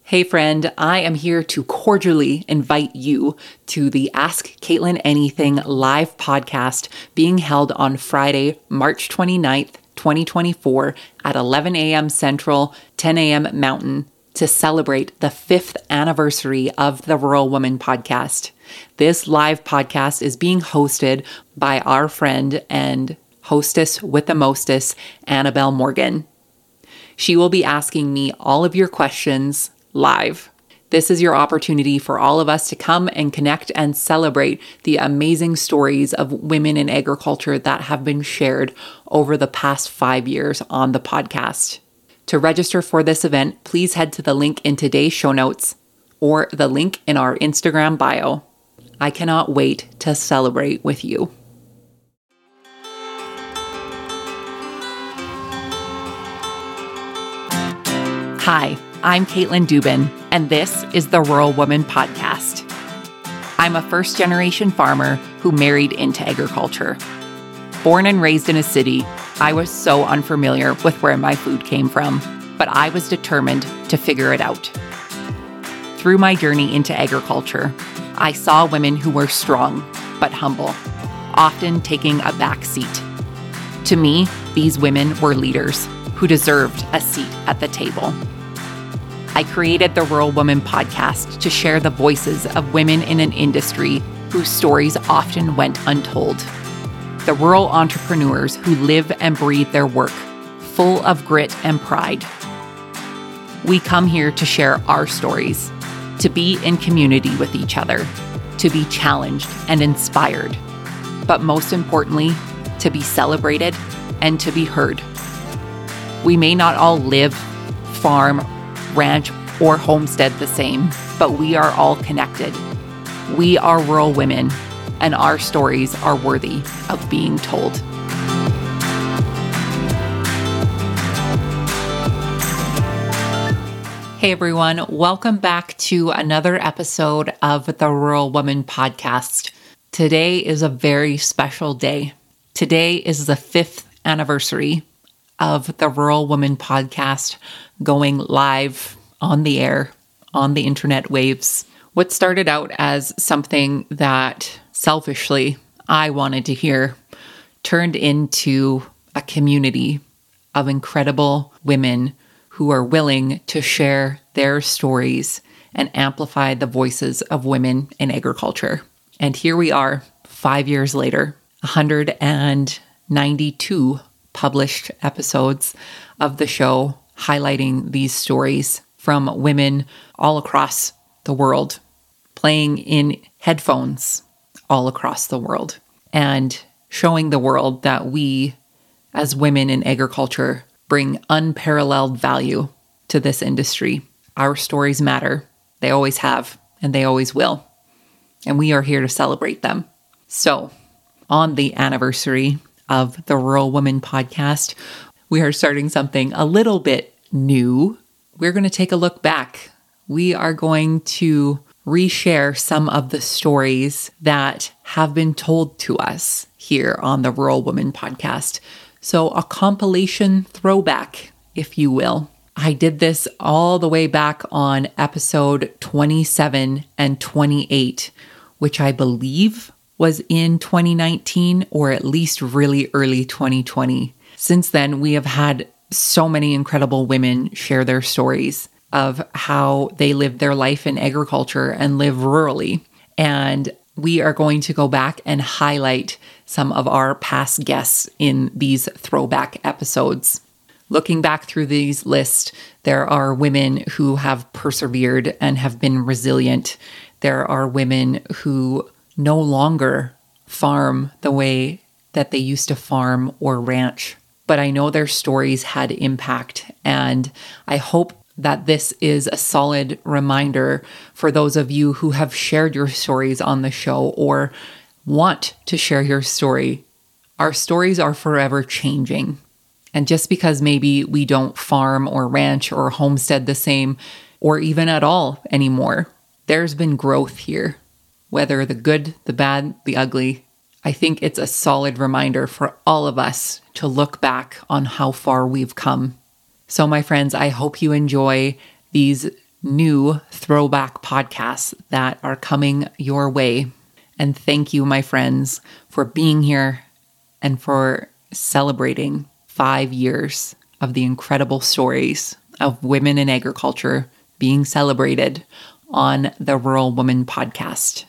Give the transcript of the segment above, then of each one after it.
Hey friend, I am here to cordially invite you to the Ask Caitlin Anything live podcast being held on Friday, March 29th, 2024 at 11 a.m. Central, 10 a.m. Mountain to celebrate the 5th anniversary of the Rural Woman podcast. This live podcast is being hosted by our friend and hostess with the mostest, Annabelle Morgan. She will be asking me all of your questions live. This is your opportunity for all of us to come and connect and celebrate the amazing stories of women in agriculture that have been shared over the past 5 years on the podcast. To register for this event, please head to the link in today's show notes or the link in our Instagram bio. I cannot wait to celebrate with you. Hi, I'm Caitlin Dubin, and this is the Rural Woman Podcast. I'm a first-generation farmer who married into agriculture. Born and raised in a city, I was so unfamiliar with where my food came from, but I was determined to figure it out. Through my journey into agriculture, I saw women who were strong but humble, often taking a back seat. To me, these women were leaders who deserved a seat at the table. I created the Rural Woman podcast to share the voices of women in an industry whose stories often went untold. The rural entrepreneurs who live and breathe their work, full of grit and pride. We come here to share our stories, to be in community with each other, to be challenged and inspired, but most importantly, to be celebrated and to be heard. We may not all live, farm, ranch, or homestead the same, but we are all connected. We are rural women, and our stories are worthy of being told. Hey everyone, welcome back to another episode of the Rural Woman podcast. Today is a very special day. Today is the 5th anniversary of the Rural Woman podcast going live on the air, on the internet waves. What started out as something that selfishly I wanted to hear turned into a community of incredible women who are willing to share their stories and amplify the voices of women in agriculture. And here we are, 5 years later, 192 published episodes of the show highlighting these stories from women all across the world, playing in headphones all across the world, and showing the world that we, as women in agriculture, bring unparalleled value to this industry. Our stories matter. They always have, and they always will. And we are here to celebrate them. So, on the anniversary of the Rural Woman podcast, we are starting something a little bit new. We're going to take a look back. We are going to reshare some of the stories that have been told to us here on the Rural Woman podcast. So a compilation throwback, if you will. I did this all the way back on episode 27 and 28, which I believe was in 2019 or at least really early 2020. Since then, we have had so many incredible women share their stories of how they live their life in agriculture and live rurally. And we are going to go back and highlight some of our past guests in these throwback episodes. Looking back through these lists, there are women who have persevered and have been resilient. There are women who no longer farm the way that they used to farm or ranch. But I know their stories had impact, and I hope that this is a solid reminder for those of you who have shared your stories on the show or want to share your story. Our stories are forever changing. And just because maybe we don't farm or ranch or homestead the same, or even at all anymore, there's been growth here. Whether the good, the bad, the ugly, I think it's a solid reminder for all of us to look back on how far we've come. So my friends, I hope you enjoy these new throwback podcasts that are coming your way. And thank you, my friends, for being here and for celebrating 5 years of the incredible stories of women in agriculture being celebrated on the Rural Woman Podcast.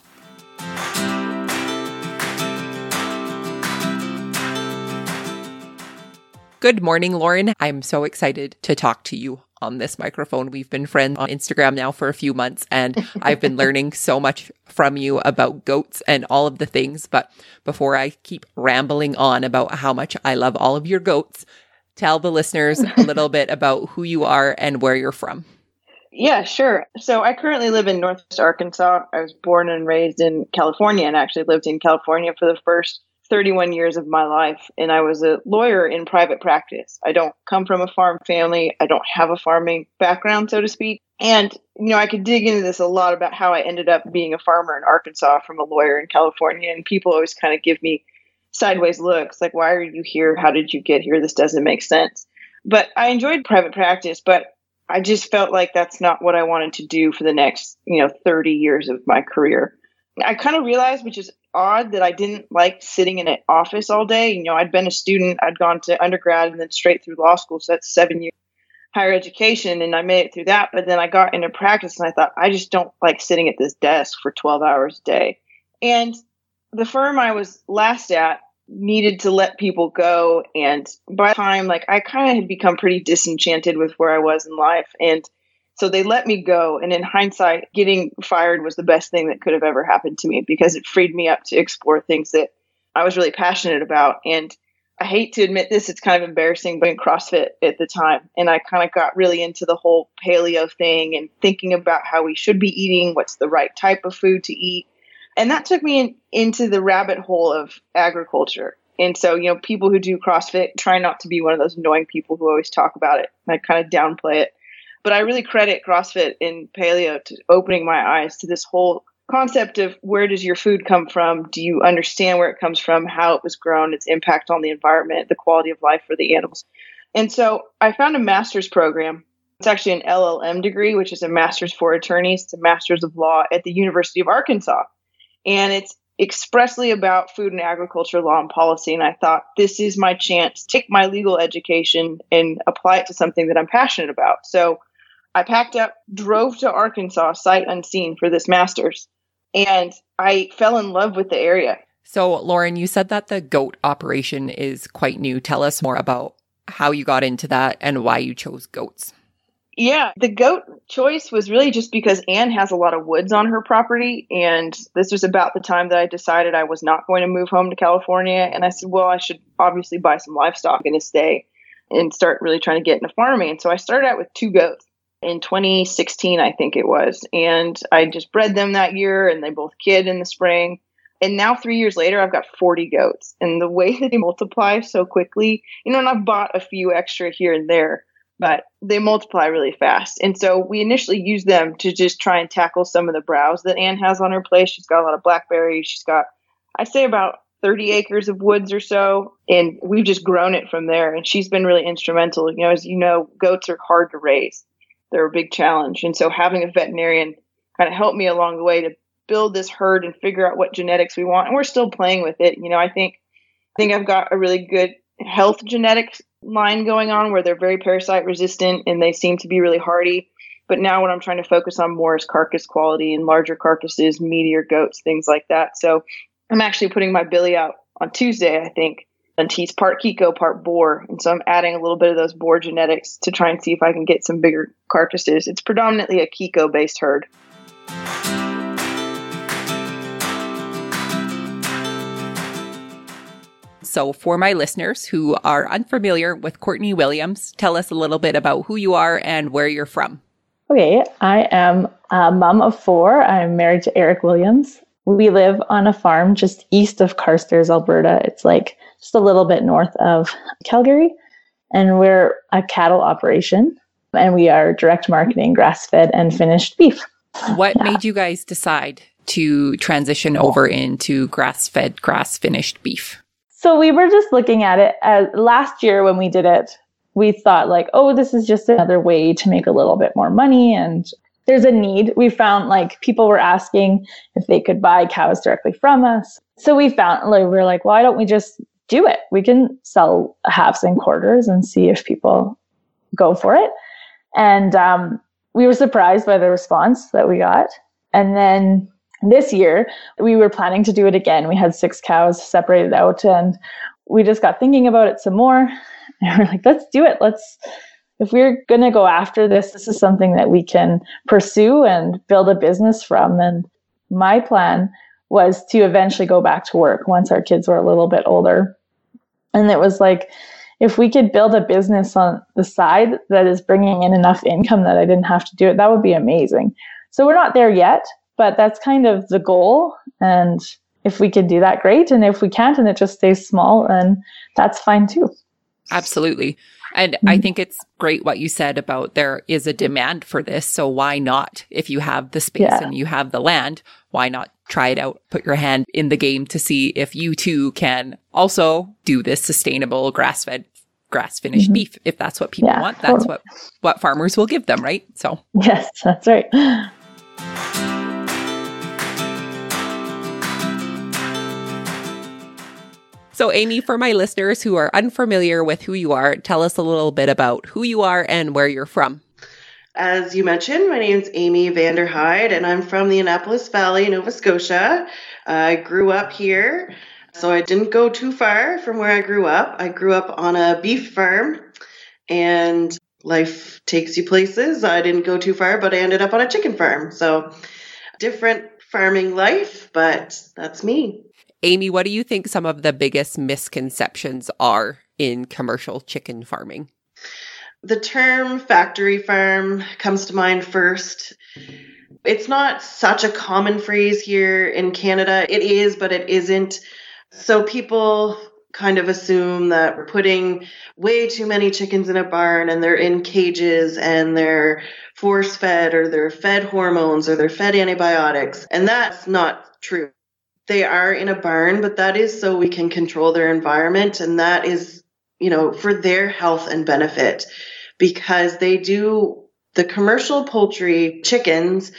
Good morning, Lauren. I'm so excited to talk to you on this microphone. We've been friends on Instagram now for a few months, and I've been learning so much from you about goats and all of the things. But before I keep rambling on about how much I love all of your goats, tell the listeners a little bit about who you are and where you're from. Yeah, sure. So I currently live in Northwest Arkansas. I was born and raised in California and actually lived in California for the first 31 years of my life. And I was a lawyer in private practice. I don't come from a farm family. I don't have a farming background, so to speak. And, I could dig into this a lot about how I ended up being a farmer in Arkansas from a lawyer in California. And people always kind of give me sideways looks like, why are you here? How did you get here? This doesn't make sense. But I enjoyed private practice, but I just felt like that's not what I wanted to do for the next, 30 years of my career. I kind of realized, which is odd, that I didn't like sitting in an office all day. I'd been a student, I'd gone to undergrad and then straight through law school. So that's 7 years higher education. And I made it through that. But then I got into practice and I thought, I just don't like sitting at this desk for 12 hours a day. And the firm I was last at needed to let people go. And by the time, I kind of had become pretty disenchanted with where I was in life. And so they let me go. And in hindsight, getting fired was the best thing that could have ever happened to me because it freed me up to explore things that I was really passionate about. And I hate to admit this, it's kind of embarrassing, but in CrossFit at the time. And I kind of got really into the whole paleo thing and thinking about how we should be eating, what's the right type of food to eat. And that took me into the rabbit hole of agriculture. And so, people who do CrossFit try not to be one of those annoying people who always talk about it. I kind of downplay it. But I really credit CrossFit and paleo to opening my eyes to this whole concept of where does your food come from? Do you understand where it comes from, how it was grown, its impact on the environment, the quality of life for the animals? And so I found a master's program. It's actually an LLM degree, which is a master's for attorneys. It's a master's of law at the University of Arkansas. And it's expressly about food and agriculture law and policy. And I thought, this is my chance to take my legal education and apply it to something that I'm passionate about. So I packed up, drove to Arkansas, sight unseen, for this master's. And I fell in love with the area. So, Lauren, you said that the goat operation is quite new. Tell us more about how you got into that and why you chose goats. Yeah, the goat choice was really just because Anne has a lot of woods on her property. And this was about the time that I decided I was not going to move home to California. And I said, well, I should obviously buy some livestock and stay and start really trying to get into farming. And so I started out with 2 goats. In 2016, I think it was. And I just bred them that year and they both kid in the spring. And now 3 years later, I've got 40 goats. And the way that they multiply so quickly, and I've bought a few extra here and there, but they multiply really fast. And so we initially used them to just try and tackle some of the browse that Anne has on her place. She's got a lot of blackberries. She's got, I'd say, about 30 acres of woods or so. And we've just grown it from there. And she's been really instrumental. As you know, goats are hard to raise. They're a big challenge. And so having a veterinarian kind of helped me along the way to build this herd and figure out what genetics we want. And we're still playing with it. I think I've got a really good health genetics line going on where they're very parasite resistant and they seem to be really hardy. But now what I'm trying to focus on more is carcass quality and larger carcasses, meatier goats, things like that. So I'm actually putting my Billy out on Tuesday, I think. And he's part Kiko, part boar. And so I'm adding a little bit of those boar genetics to try and see if I can get some bigger carcasses. It's predominantly a Kiko-based herd. So for my listeners who are unfamiliar with Courtney Williams, tell us a little bit about who you are and where you're from. Okay, I am a mom of 4. I'm married to Eric Williams. We live on a farm just east of Carstairs, Alberta. It's just a little bit north of Calgary. And we're a cattle operation. And we are direct marketing grass-fed and finished beef. What made you guys decide to transition over into grass-fed, grass-finished beef? So we were just looking at it last year when we did it. We thought this is just another way to make a little bit more money. And there's a need. We found like people were asking if they could buy cows directly from us. So we found, like, we're like, why don't we just do it? We can sell halves and quarters and see if people go for it. And we were surprised by the response that we got. And then this year, we were planning to do it again. We had 6 cows separated out, and we just got thinking about it some more. And we're like, let's do it. If we're going to go after this, this is something that we can pursue and build a business from. And my plan was to eventually go back to work once our kids were a little bit older. And it was like, if we could build a business on the side that is bringing in enough income that I didn't have to do it, that would be amazing. So we're not there yet, but that's kind of the goal. And if we could do that, great. And if we can't, and it just stays small, then that's fine too. Absolutely. And I think it's great what you said about there is a demand for this. So why not? If you have the space and you have the land, why not try it out? Put your hand in the game to see if you too can also do this sustainable grass-fed, grass-finished beef. If that's what people want, that's what farmers will give them, right? So yes, that's right. So Amy, for my listeners who are unfamiliar with who you are, tell us a little bit about who you are and where you're from. As you mentioned, my name is Amy Vanderhyde, and I'm from the Annapolis Valley, Nova Scotia. I grew up here, so I didn't go too far from where I grew up. I grew up on a beef farm, and life takes you places. I didn't go too far, but I ended up on a chicken farm. So different farming life, but that's me. Amy, what do you think some of the biggest misconceptions are in commercial chicken farming? The term factory farm comes to mind first. It's not such a common phrase here in Canada. It is, but it isn't. So people kind of assume that we're putting way too many chickens in a barn and they're in cages and they're force fed or they're fed hormones or they're fed antibiotics. And that's not true. They are in a barn, but that is so we can control their environment. And that is, for their health and benefit, because the commercial poultry chickens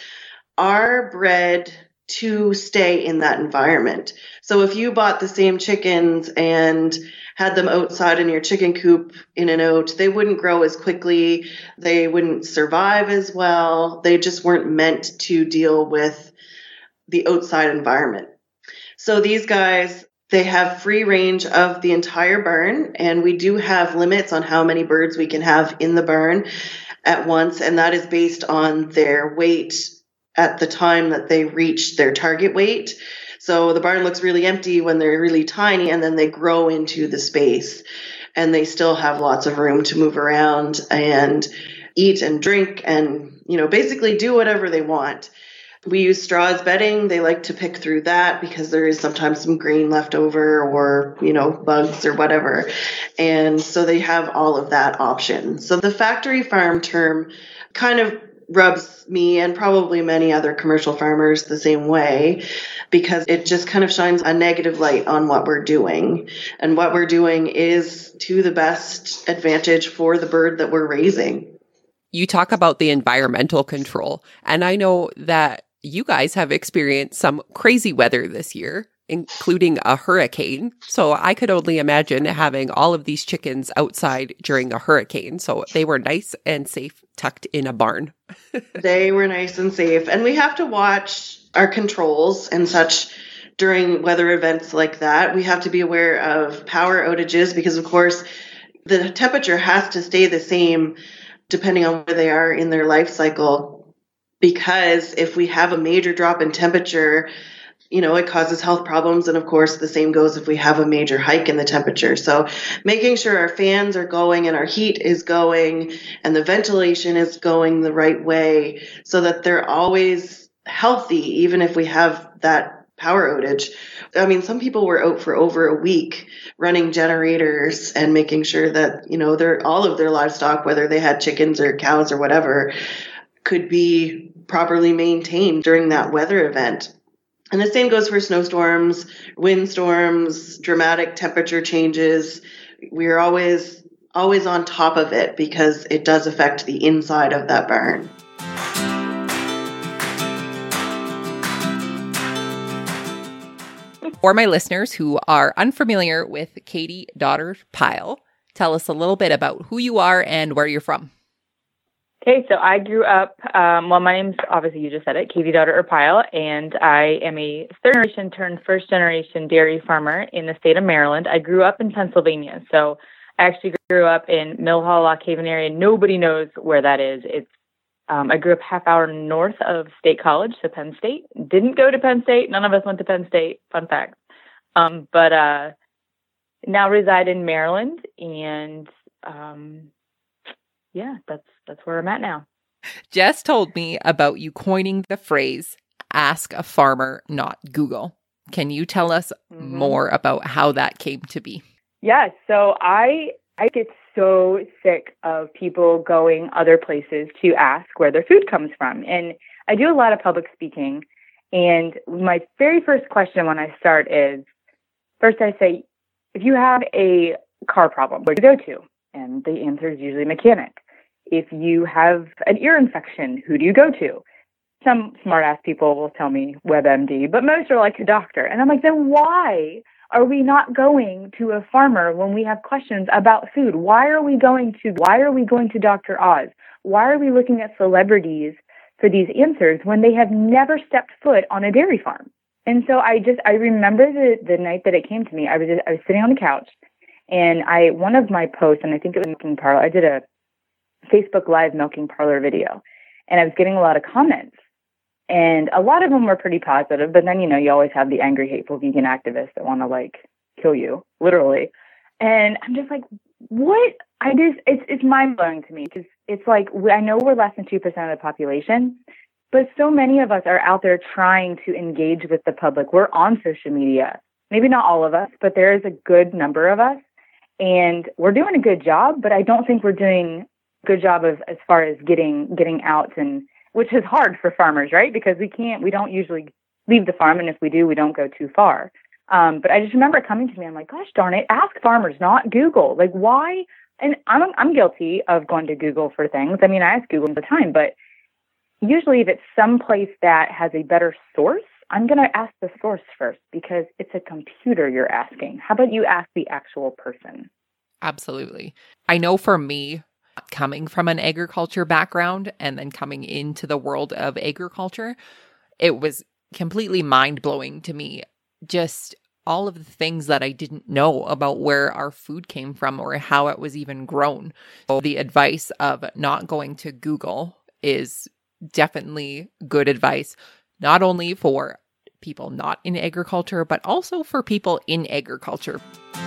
are bred to stay in that environment. So if you bought the same chickens and had them outside in your chicken coop in an oat, they wouldn't grow as quickly. They wouldn't survive as well. They just weren't meant to deal with the outside environment. So these guys, they have free range of the entire barn, and we do have limits on how many birds we can have in the barn at once, and that is based on their weight at the time that they reach their target weight. So the barn looks really empty when they're really tiny, and then they grow into the space, and they still have lots of room to move around and eat and drink and, basically do whatever they want. We use straw as bedding. They like to pick through that because there is sometimes some grain left over or, bugs or whatever. And so they have all of that option. So the factory farm term kind of rubs me and probably many other commercial farmers the same way, because it just kind of shines a negative light on what we're doing. And what we're doing is to the best advantage for the bird that we're raising. You talk about the environmental control, and I know that you guys have experienced some crazy weather this year, including a hurricane. So I could only imagine having all of these chickens outside during a hurricane. So they were nice and safe, tucked in a barn. They were nice and safe. And we have to watch our controls and such during weather events like that. We have to be aware of power outages because, of course, the temperature has to stay the same depending on where they are in their life cycle. Because if we have a major drop in temperature, it causes health problems. And of course, the same goes if we have a major hike in the temperature. So making sure our fans are going and our heat is going and the ventilation is going the right way so that they're always healthy, even if we have that power outage. I mean, some people were out for over a week running generators and making sure that, all of their livestock, whether they had chickens or cows or whatever, could be properly maintained during that weather event. And the same goes for snowstorms, windstorms, dramatic temperature changes. We're always on top of it because it does affect the inside of that barn. For my listeners who are unfamiliar with Katie Dotter-Pyle, tell us a little bit about who you are and where you're from. Okay, so I grew up, my name's, obviously you just said it, Katie Dotter-Pyle, and I am a third generation turned first generation dairy farmer in the state of Maryland. I grew up in Pennsylvania, so I actually grew up in Mill Hall, Lock Haven area. Nobody knows where that is. It's I grew up half hour north of State College, so Penn State. Didn't go to Penn State. None of us went to Penn State. Fun fact. But now reside in Maryland, and yeah, that's where I'm at now. Jess told me about you coining the phrase, ask a farmer, not Google. Can you tell us more about how that came to be? Yeah, so I get so sick of people going other places to ask where their food comes from. And I do a lot of public speaking. And my very first question when I start is, first I say, if you have a car problem, where do you go to? And the answer is usually mechanic. If you have an ear infection, who do you go to? Some smart-ass people will tell me WebMD, but most are like a doctor. And I'm like, then why are we not going to a farmer when we have questions about food? Why are we going to Dr. Oz? Why are we looking at celebrities for these answers when they have never stepped foot on a dairy farm? And so I remember the night that it came to me. I was sitting on the couch, and one of my posts, and I think it was Milking Parlor, I did a Facebook Live Milking Parlor video, and I was getting a lot of comments. And a lot of them were pretty positive, but then, you always have the angry, hateful vegan activists that want to kill you, literally. And I'm just like, what? It's mind blowing to me, because it's like, I know we're less than 2% of the population, but so many of us are out there trying to engage with the public. We're on social media. Maybe not all of us, but there is a good number of us, and we're doing a good job, but I don't think we're doing a good job as far as getting out, and which is hard for farmers, right? Because we don't usually leave the farm. And if we do, we don't go too far. But I just remember it coming to me. I'm like, gosh darn it, ask farmers, not Google. Like, why? And I'm guilty of going to Google for things. I mean, I ask Google all the time, but usually if it's someplace that has a better source, I'm going to ask the source first, because it's a computer you're asking. How about you ask the actual person? Absolutely. I know for me, coming from an agriculture background and then coming into the world of agriculture, it was completely mind-blowing to me, just all of the things that I didn't know about where our food came from or how it was even grown. So the advice of not going to Google is definitely good advice, not only for people not in agriculture, but also for people in agriculture.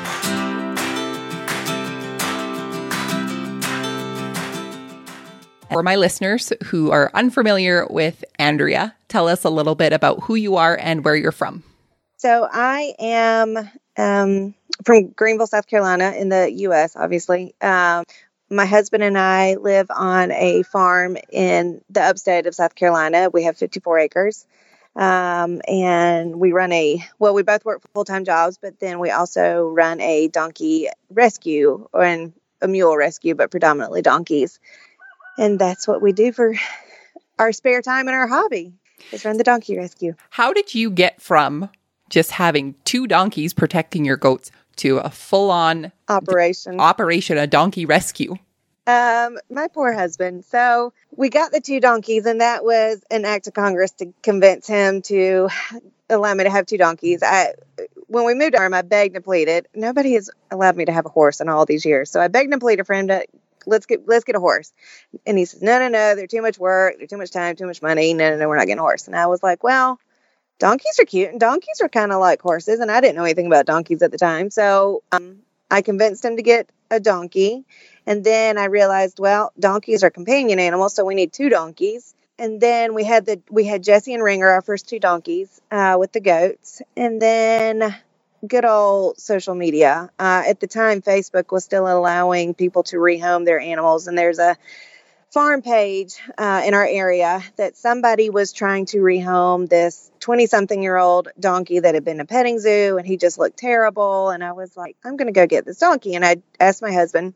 For my listeners who are unfamiliar with Andrea, tell us a little bit about who you are and where you're from. So I am from Greenville, South Carolina in the U.S., obviously. My husband and I live on a farm in the upstate of South Carolina. We have 54 acres. And we we both work full-time jobs, but then we also run a donkey rescue and a mule rescue, but predominantly donkeys. And that's what we do for our spare time and our hobby, is run the donkey rescue. How did you get from just having 2 donkeys protecting your goats to a full-on operation, a donkey rescue? My poor husband. So we got the 2 donkeys, and that was an act of Congress to convince him to allow me to have 2 donkeys. When we moved to Arm, I begged and pleaded. Nobody has allowed me to have a horse in all these years. So I begged and pleaded for him to, let's get a horse. And he says, no, they're too much work. They're too much time, too much money. No, we're not getting a horse. And I was like, well, donkeys are cute, and donkeys are kind of like horses. And I didn't know anything about donkeys at the time. So I convinced him to get a donkey. And then I realized, well, donkeys are companion animals, so we need 2 donkeys. And then we had Jessie and Ringer, our first 2 donkeys, with the goats. And then good old social media. At the time, Facebook was still allowing people to rehome their animals. And there's a farm page in our area that somebody was trying to rehome this 20-something-year-old donkey that had been in a petting zoo, and he just looked terrible. And I was like, I'm going to go get this donkey. And I asked my husband,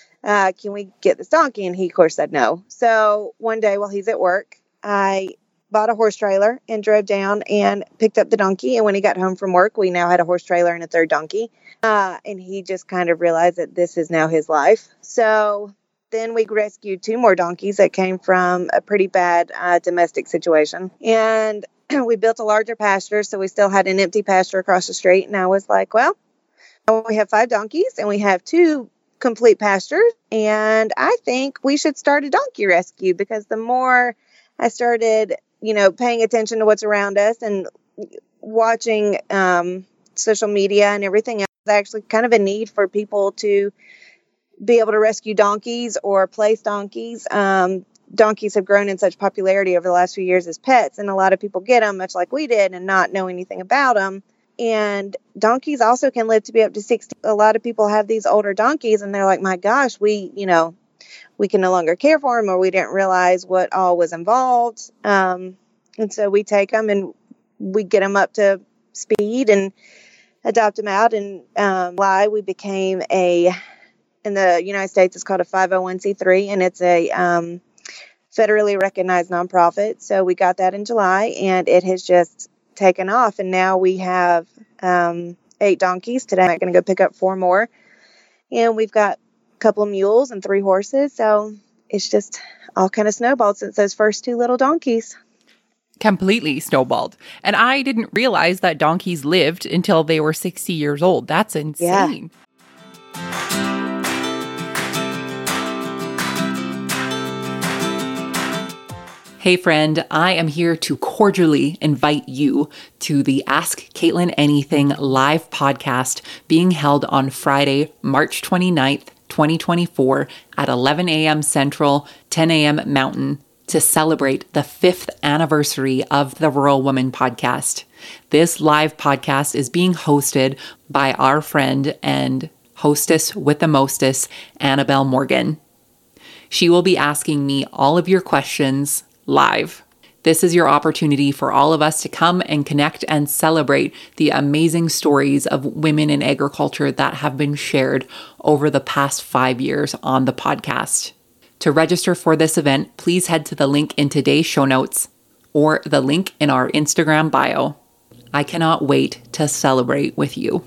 can we get this donkey? And he, of course, said no. So one day while he's at work, I bought a horse trailer and drove down and picked up the donkey. And when he got home from work, we now had a horse trailer and a third donkey. And he just kind of realized that this is now his life. So then we rescued 2 more donkeys that came from a pretty bad domestic situation. And we built a larger pasture, so we still had an empty pasture across the street. And I was like, well, we have 5 donkeys and we have 2 complete pastures. And I think we should start a donkey rescue, because the more I started, paying attention to what's around us and watching social media and everything else, actually kind of a need for people to be able to rescue donkeys or place donkeys. Donkeys have grown in such popularity over the last few years as pets, and a lot of people get them, much like we did, and not know anything about them. And donkeys also can live to be up to 60. A lot of people have these older donkeys, and they're like, my gosh, we can no longer care for them, or we didn't realize what all was involved. And so we take them and we get them up to speed and adopt them out. And we became in the United States, it's called a 501c3, and it's a federally recognized nonprofit. So we got that in July, and it has just taken off. And now we have 8 donkeys. Today I'm going to go pick up 4 more. And we've got a couple of mules and 3 horses. So it's just all kind of snowballed since those first 2 little donkeys. Completely snowballed. And I didn't realize that donkeys lived until they were 60 years old. That's insane. Yeah. Hey friend, I am here to cordially invite you to the Ask Caitlin Anything live podcast being held on Friday, March 29th, 2024 at 11 a.m. Central, 10 a.m. Mountain to celebrate the 5th anniversary of the Rural Woman podcast. This live podcast is being hosted by our friend and hostess with the mostest, Annabelle Morgan. She will be asking me all of your questions live. This is your opportunity for all of us to come and connect and celebrate the amazing stories of women in agriculture that have been shared over the past 5 years on the podcast. To register for this event, please head to the link in today's show notes or the link in our Instagram bio. I cannot wait to celebrate with you.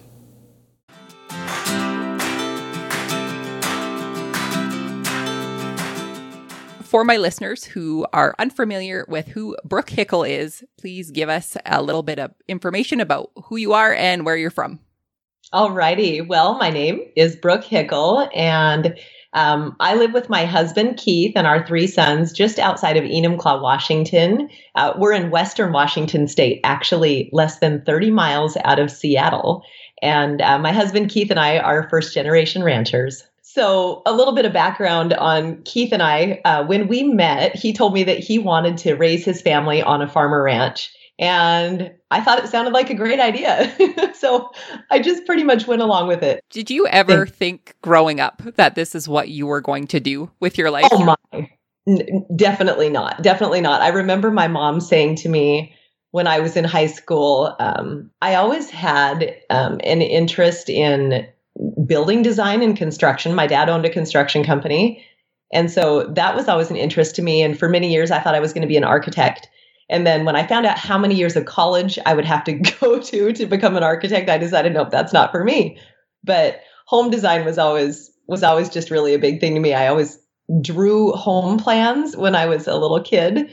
For my listeners who are unfamiliar with who Brooke Hickel is, please give us a little bit of information about who you are and where you're from. Alrighty. Well, my name is Brooke Hickel, and I live with my husband, Keith, and our 3 sons just outside of Enumclaw, Washington. We're in Western Washington State, actually less than 30 miles out of Seattle. And my husband, Keith, and I are first-generation ranchers. So a little bit of background on Keith and I. When we met, he told me that he wanted to raise his family on a farmer ranch. And I thought it sounded like a great idea. So I just pretty much went along with it. Did you ever think growing up that this is what you were going to do with your life? Oh my, definitely not. Definitely not. I remember my mom saying to me when I was in high school, I always had an interest in building design and construction. My dad owned a construction company. And so that was always an interest to me. And for many years, I thought I was going to be an architect. And then when I found out how many years of college I would have to go to become an architect, I decided, nope, that's not for me. But home design was always just really a big thing to me. I always drew home plans when I was a little kid.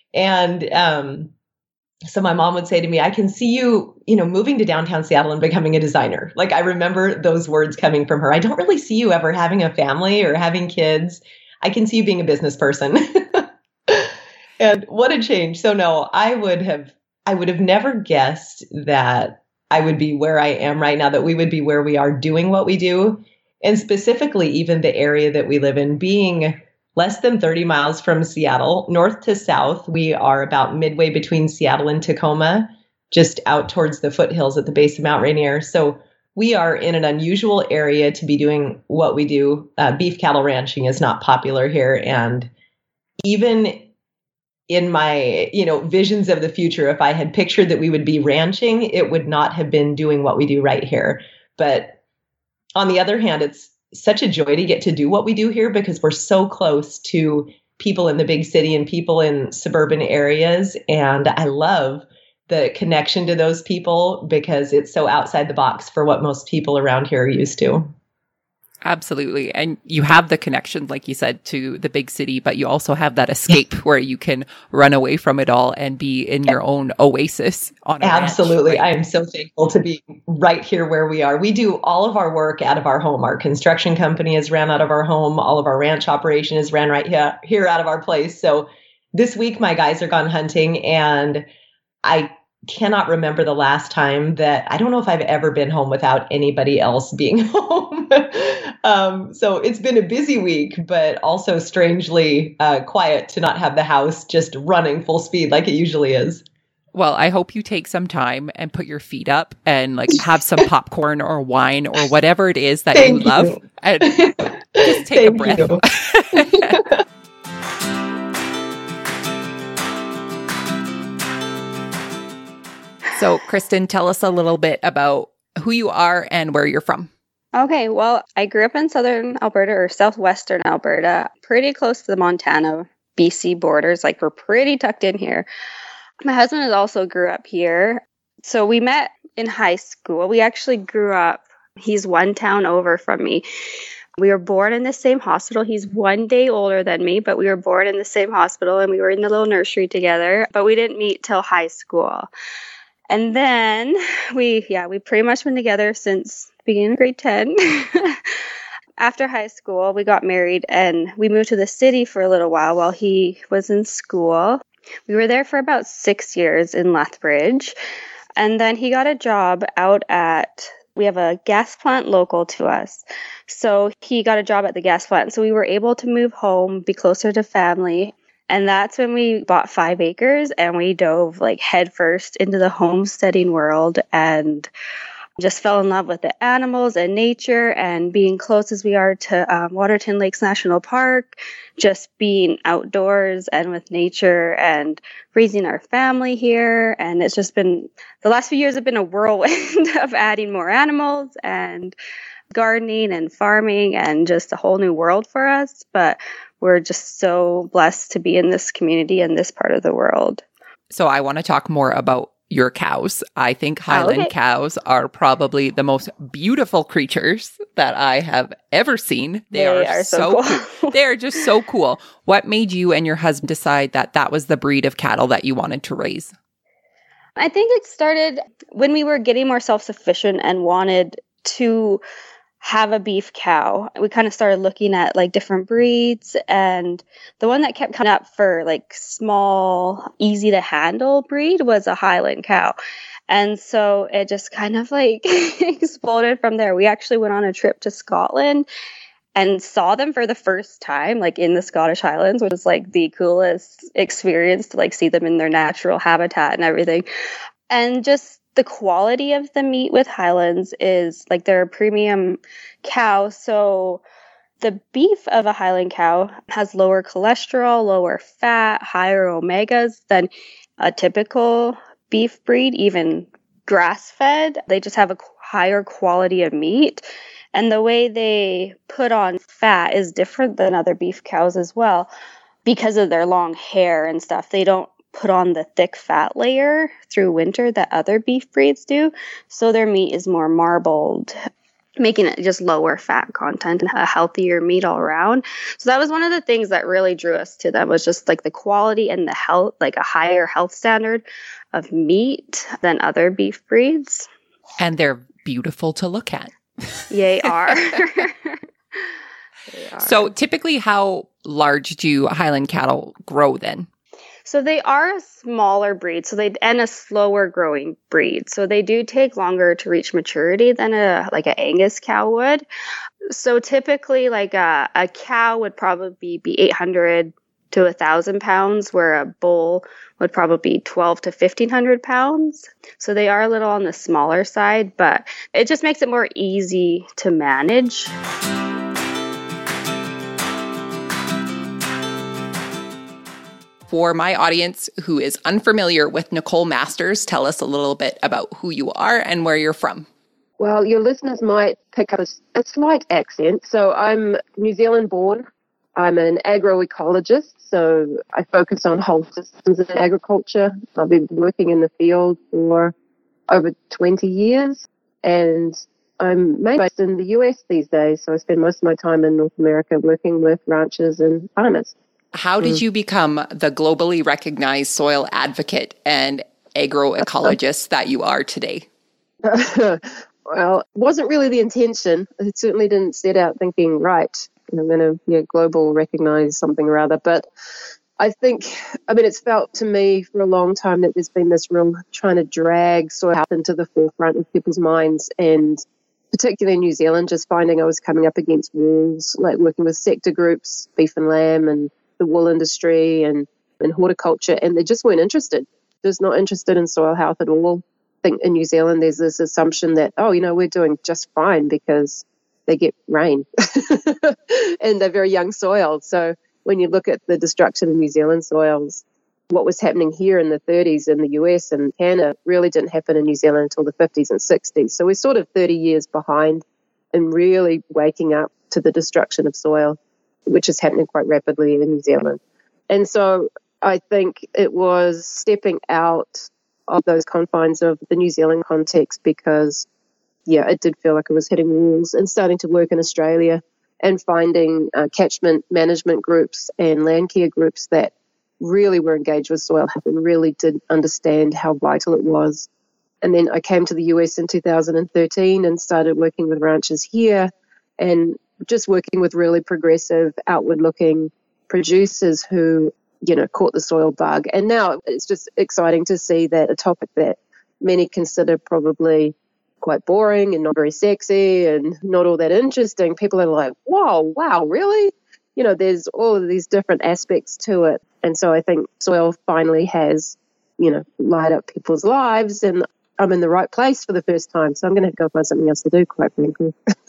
And so my mom would say to me, I can see you, moving to downtown Seattle and becoming a designer. Like, I remember those words coming from her. I don't really see you ever having a family or having kids. I can see you being a business person. And what a change. So no, I would have never guessed that I would be where I am right now, that we would be where we are doing what we do. And specifically, even the area that we live in, being less than 30 miles from Seattle, north to south. We are about midway between Seattle and Tacoma, just out towards the foothills at the base of Mount Rainier. So we are in an unusual area to be doing what we do. Beef cattle ranching is not popular here. And even in my, visions of the future, if I had pictured that we would be ranching, it would not have been doing what we do right here. But on the other hand, it's such a joy to get to do what we do here because we're so close to people in the big city and people in suburban areas. And I love the connection to those people because it's so outside the box for what most people around here are used to. Absolutely. And you have the connection, like you said, to the big city, but you also have that escape where you can run away from it all and be in your own oasis on a Absolutely. ranch, right? I am so thankful to be right here where we are. We do all of our work out of our home. Our construction company is ran out of our home. All of our ranch operation is ran right here out of our place. So this week, my guys are gone hunting, and I cannot remember the last time that I don't know if I've ever been home without anybody else being home. So it's been a busy week, but also strangely quiet to not have the house just running full speed like it usually is. Well, I hope you take some time and put your feet up and like have some popcorn or wine or whatever it is that you love and just take a breath. So, Kristen, tell us a little bit about who you are and where you're from. Okay, well, I grew up in southern Alberta or southwestern Alberta, pretty close to the Montana, BC borders. Like, we're pretty tucked in here. My husband also grew up here. So we met in high school. We actually grew up, he's one town over from me. We were born in the same hospital. He's one day older than me, but we were born in the same hospital and we were in the little nursery together, but we didn't meet till high school. And then we pretty much been together since the beginning of grade 10. After high school, we got married and we moved to the city for a little while he was in school. We were there for about 6 years in Lethbridge. And then he got a job we have a gas plant local to us. So he got a job at the gas plant. So we were able to move home, be closer to family. And that's when we bought 5 acres and we dove like headfirst into the homesteading world and just fell in love with the animals and nature and being close as we are to Waterton Lakes National Park, just being outdoors and with nature and raising our family here. And it's just been, the last few years have been a whirlwind of adding more animals and gardening and farming and just a whole new world for us. But we're just so blessed to be in this community and this part of the world. So I want to talk more about your cows. I think Highland cows are probably the most beautiful creatures that I have ever seen. They are so cool. They are just so cool. What made you and your husband decide that was the breed of cattle that you wanted to raise? I think it started when we were getting more self-sufficient and wanted to have a beef cow. We kind of started looking at like different breeds, and the one that kept coming up for like small, easy to handle breed was a Highland cow. And so it just kind of like exploded from there. We actually went on a trip to Scotland and saw them for the first time, like in the Scottish Highlands, which was like the coolest experience to like see them in their natural habitat and everything. And just the quality of the meat with Highlands is like they're a premium cow. So the beef of a Highland cow has lower cholesterol, lower fat, higher omegas than a typical beef breed, even grass-fed. They just have a higher quality of meat. And the way they put on fat is different than other beef cows as well because of their long hair and stuff. They don't put on the thick fat layer through winter that other beef breeds do. So their meat is more marbled, making it just lower fat content and a healthier meat all around. So that was one of the things that really drew us to them, was just like the quality and the health, like a higher health standard of meat than other beef breeds. And they're beautiful to look at. They are. So typically, how large do Highland cattle grow then? So they are a smaller breed, and a slower growing breed. So they do take longer to reach maturity than an Angus cow would. So typically, like a cow would probably be 800 to 1,000 pounds, where a bull would probably be 1,200 to 1,500 pounds. So they are a little on the smaller side, but it just makes it more easy to manage. For my audience who is unfamiliar with Nicole Masters, tell us a little bit about who you are and where you're from. Well, your listeners might pick up a slight accent. So I'm New Zealand born, I'm an agroecologist, so I focus on whole systems in agriculture. I've been working in the field for over 20 years, and I'm mainly based in the US these days, so I spend most of my time in North America working with ranchers and farmers. How did you become the globally recognized soil advocate and agroecologist that you are today? Well, it wasn't really the intention. It certainly didn't set out thinking, right, I'm going to global recognize something or other. But I think, it's felt to me for a long time that there's been this real trying to drag soil health into the forefront of people's minds, and particularly in New Zealand, just finding I was coming up against walls, like working with sector groups, beef and lamb and the wool industry and horticulture, and they just weren't interested. Just not interested in soil health at all. I think in New Zealand there's this assumption that, we're doing just fine because they get rain and they're very young soil. So when you look at the destruction of New Zealand soils, what was happening here in the 30s in the US and Canada really didn't happen in New Zealand until the 50s and 60s. So we're sort of 30 years behind in really waking up to the destruction of soil, which is happening quite rapidly in New Zealand. And so I think it was stepping out of those confines of the New Zealand context because, it did feel like it was hitting walls, and starting to work in Australia and finding catchment management groups and land care groups that really were engaged with soil health and really did understand how vital it was. And then I came to the US in 2013 and started working with ranchers here and just working with really progressive, outward-looking producers who caught the soil bug. And now it's just exciting to see that a topic that many consider probably quite boring and not very sexy and not all that interesting, people are like, whoa, wow, really? There's all of these different aspects to it. And so I think soil finally has, light up people's lives, and I'm in the right place for the first time. So I'm going to go find something else to do, quite frankly.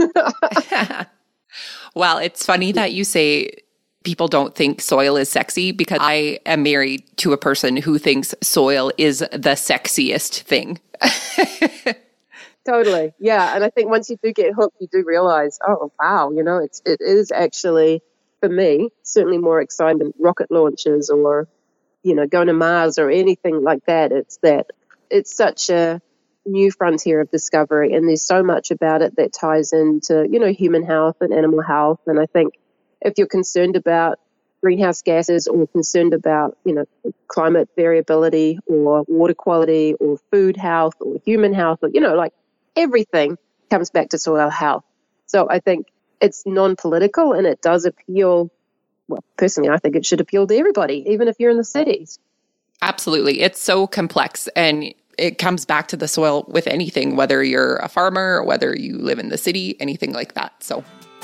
Well, it's funny that you say people don't think soil is sexy, because I am married to a person who thinks soil is the sexiest thing. Totally. Yeah. And I think once you do get hooked, you do realize, oh, wow, it is actually, for me, certainly more exciting than rocket launches or, going to Mars or anything like that. It's such a new frontier of discovery, and there's so much about it that ties into, human health and animal health. And I think if you're concerned about greenhouse gases or concerned about, climate variability or water quality or food health or human health, or, everything comes back to soil health. So I think it's non-political, and it does appeal. Well, personally, I think it should appeal to everybody, even if you're in the cities. Absolutely. It's so complex, and it comes back to the soil with anything, whether you're a farmer, whether you live in the city, anything like that. So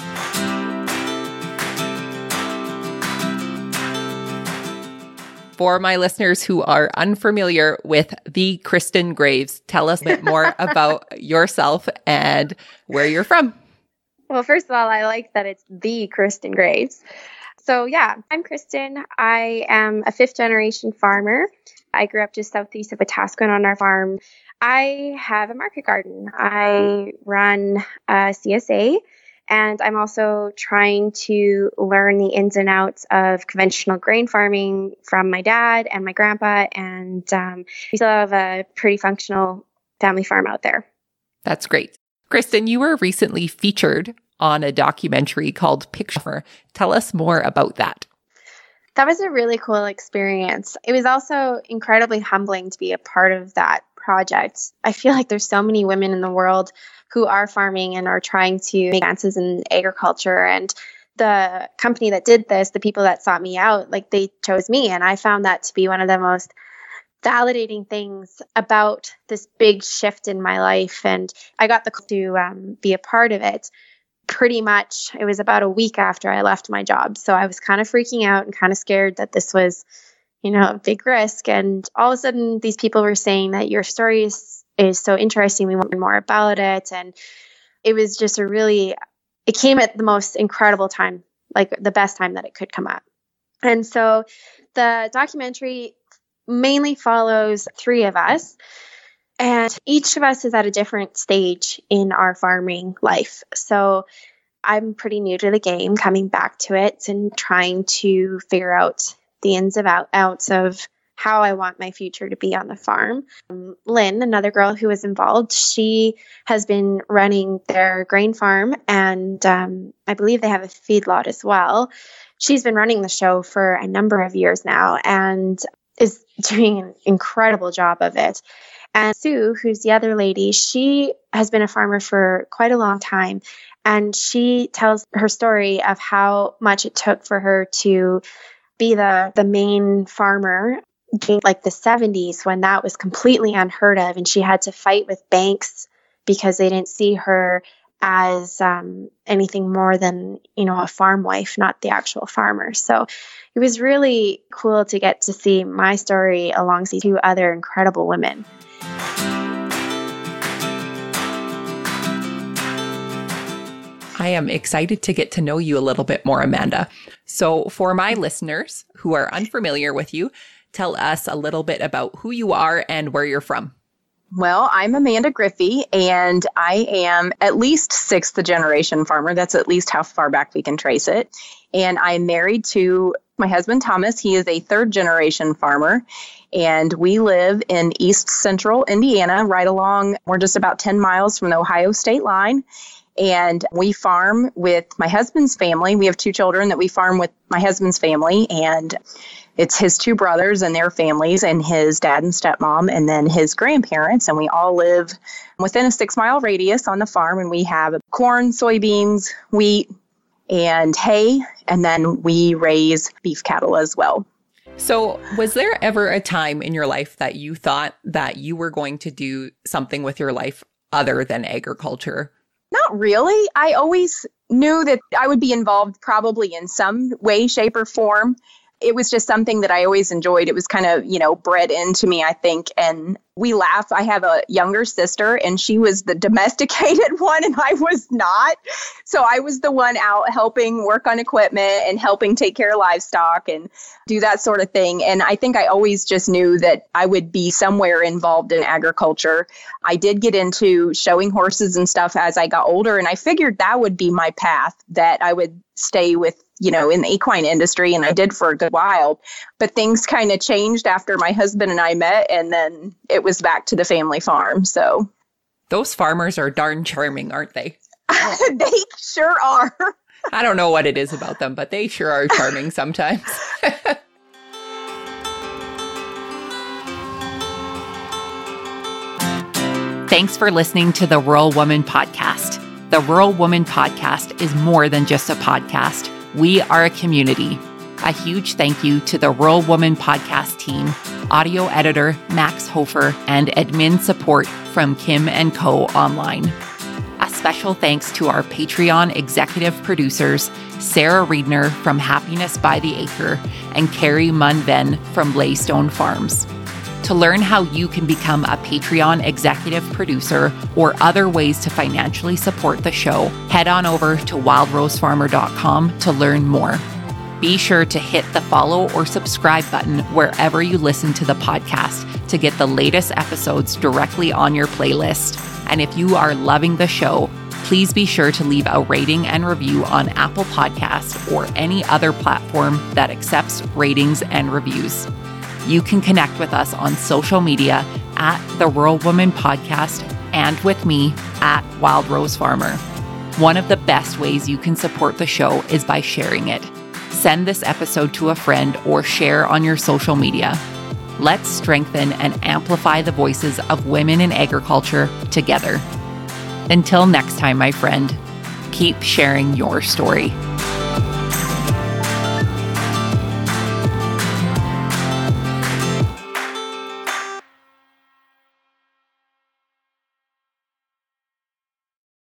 for my listeners who are unfamiliar with the Kristen Graves, tell us a bit more about yourself and where you're from. Well, first of all, I like that it's the Kristen Graves. So yeah, I'm Kristen. I am a 5th generation farmer. I grew up just southeast of Wetaskiwin on our farm. I have a market garden. I run a CSA, and I'm also trying to learn the ins and outs of conventional grain farming from my dad and my grandpa. And we still have a pretty functional family farm out there. That's great. Kristen, you were recently featured on a documentary called Picture. Tell us more about that. That was a really cool experience. It was also incredibly humbling to be a part of that project. I feel like there's so many women in the world who are farming and are trying to make advances in agriculture. And the company that did this, the people that sought me out, like they chose me. And I found that to be one of the most validating things about this big shift in my life. And I got to be a part of it. Pretty much, it was about a week after I left my job. So I was kind of freaking out and kind of scared that this was, a big risk. And all of a sudden, these people were saying that your story is so interesting. We want to learn more about it. And it was just it came at the most incredible time, like the best time that it could come at. And so the documentary mainly follows 3 of us. And each of us is at a different stage in our farming life. So I'm pretty new to the game, coming back to it and trying to figure out the ins and outs of how I want my future to be on the farm. Lynn, another girl who was involved, she has been running their grain farm, and I believe they have a feedlot as well. She's been running the show for a number of years now and is doing an incredible job of it. And Sue, who's the other lady, she has been a farmer for quite a long time. And she tells her story of how much it took for her to be the main farmer in like the 70s, when that was completely unheard of. And she had to fight with banks because they didn't see her as anything more than, a farm wife, not the actual farmer. So it was really cool to get to see my story alongside two other incredible women. I am excited to get to know you a little bit more, Amanda. So for my listeners who are unfamiliar with you, tell us a little bit about who you are and where you're from. Well, I'm Amanda Griffey, and I am at least sixth generation farmer. That's at least how far back we can trace it. And I'm married to my husband, Thomas. He is a third generation farmer, and we live in East Central Indiana, right along, we're just about 10 miles from the Ohio state line. And we farm with my husband's family. We have two children that we farm with my husband's family, and it's his two brothers and their families and his dad and stepmom and then his grandparents. And we all live within a 6-mile radius on the farm. And we have corn, soybeans, wheat, and hay. And then we raise beef cattle as well. So was there ever a time in your life that you thought that you were going to do something with your life other than agriculture? Not really. I always knew that I would be involved probably in some way, shape, or form. It was just something that I always enjoyed. It was kind of, bred into me, I think. And we laugh. I have a younger sister, and she was the domesticated one, and I was not. So I was the one out helping work on equipment and helping take care of livestock and do that sort of thing. And I think I always just knew that I would be somewhere involved in agriculture. I did get into showing horses and stuff as I got older, and I figured that would be my path, that I would stay with in the equine industry, and I did for a good while. But things kind of changed after my husband and I met, and then it was back to the family farm. So those farmers are darn charming, aren't they? They sure are. I don't know what it is about them, but they sure are charming sometimes. Thanks for listening to the Rural Woman Podcast. The Rural Woman Podcast is more than just a podcast. We are a community. A huge thank you to the Rural Woman Podcast team, audio editor Max Hofer, and admin support from Kim & Co. Online. A special thanks to our Patreon executive producers, Sarah Riedner from Happiness by the Acre and Carrie Munven from Laystone Farms. To learn how you can become a Patreon executive producer or other ways to financially support the show, head on over to wildrosefarmer.com to learn more. Be sure to hit the follow or subscribe button wherever you listen to the podcast to get the latest episodes directly on your playlist. And if you are loving the show, please be sure to leave a rating and review on Apple Podcasts or any other platform that accepts ratings and reviews. You can connect with us on social media at The Rural Woman Podcast and with me at Wild Rose Farmer. One of the best ways you can support the show is by sharing it. Send this episode to a friend or share on your social media. Let's strengthen and amplify the voices of women in agriculture together. Until next time, my friend, keep sharing your story.